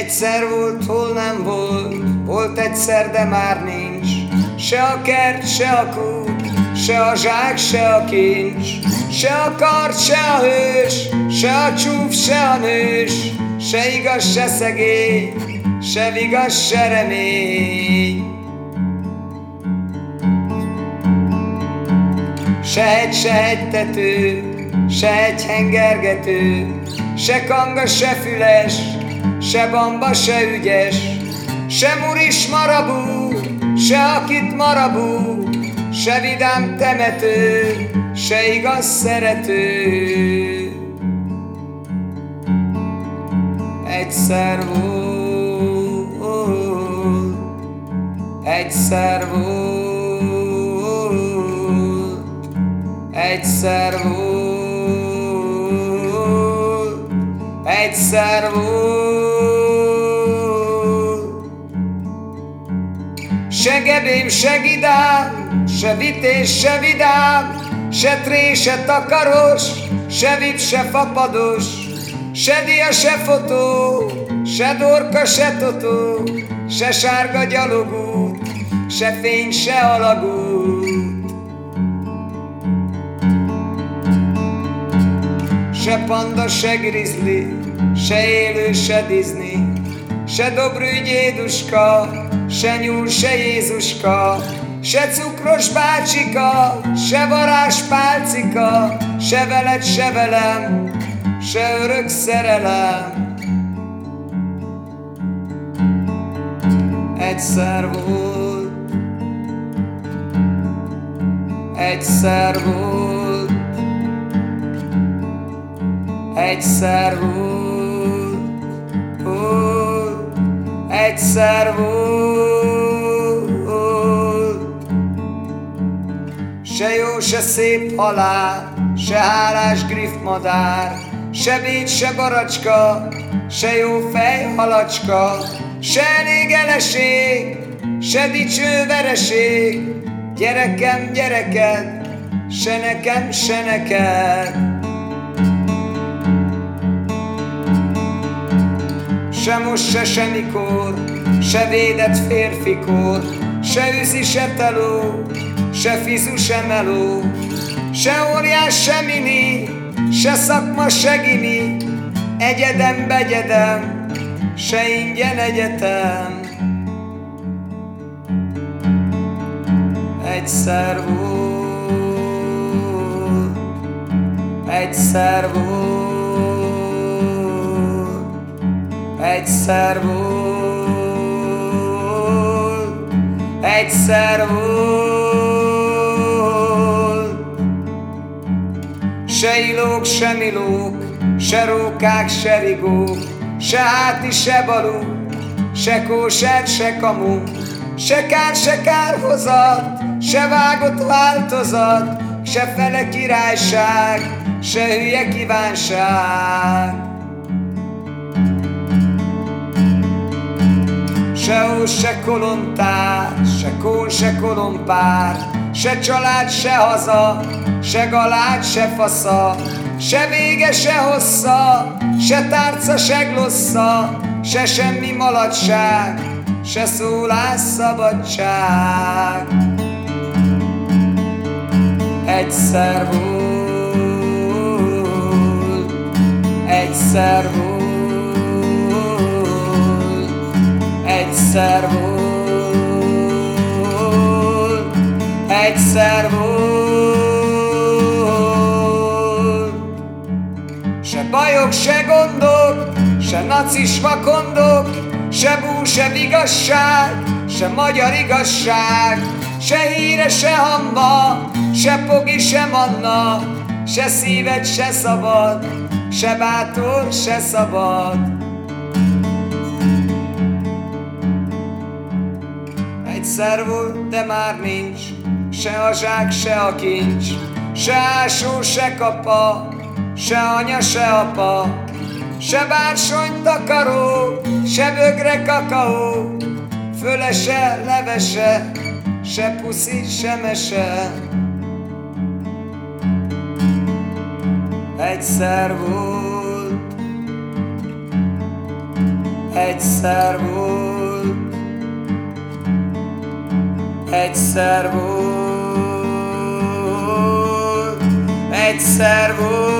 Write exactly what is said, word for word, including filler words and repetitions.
Egyszer volt, hol nem volt, volt egyszer, de már nincs. Se a kert, se a kút, se a zsák, se a kincs. Se a kard, se a hős, se a csúf, se a nős. Se igaz, se szegény, se vigasz, se remény. Se hegy, se hegytető, se hegyhengergető, se kanga, se füles, se bamba, se ügyes, se muris marabú, se akit marabú, se vidám temető, se igaz szerető. Egyszer volt, egyszer volt, egyszer volt, egyszer volt. Se gebém, se gidám, se vités, se vidám, se tré, se takaros, se vip, se fapados, se dia, se fotó, se dorka, se totó, se sárga gyalogút, se fény, se alagút. Se panda, se grizzly, se élő, se Disney, se Dobrügy Jéduska, se nyúl, se Jézuska, se cukros bácsika, se varázs pálcika, se veled, se velem, se örök szerelem. Egyszer volt, egyszer volt, egyszer volt, volt, egyszer volt. Se jó, se szép halál, se hálás griffmadár, se bécs, se baracska, se jó fej halacska, se elég eleség, se dicső vereség. Gyerekem, gyereked, se nekem, se neked. Se most, se semmikor, se védett férfikor, se üzi, se teló, se fizu, se meló, se óriás, se mini, se szakma, se gimi, egyedem, begyedem, se ingyen egyetem. Egyszer volt, egyszer volt, egyszer volt, egyszer volt. Se ilók, se milók, se rókák, se rigók, se háti, se balú, se kóser, se kamu, se kár, se kárhozat, se vágott változat, se fele királyság, se hülye kívánság. Se hús, se kolontár, se kón, se kolompár, se család, se haza, se galád, se fasza, se vége, se hossza, se tárca, se glossza, se semmi maladság, se szólásszabadság. Egyszer volt, egyszer volt, egyszer volt, egyszer volt. Se bajok, se gondok, se nacis vakondok, se bú, se vigasság, se magyar igazság, se híre, se hamba, se pogi, se manna, se szíved, se szabad, se bátor, se szabad. Egyszer volt, de már nincs, se a zsák, se a kincs, se ásó, se kapa, se anya, se apa, se bársony takaró, se bögre kakaó, fölese, levese, se puszi, se mese. Egyszer volt, egyszer volt, egyszer volt, egyszer volt.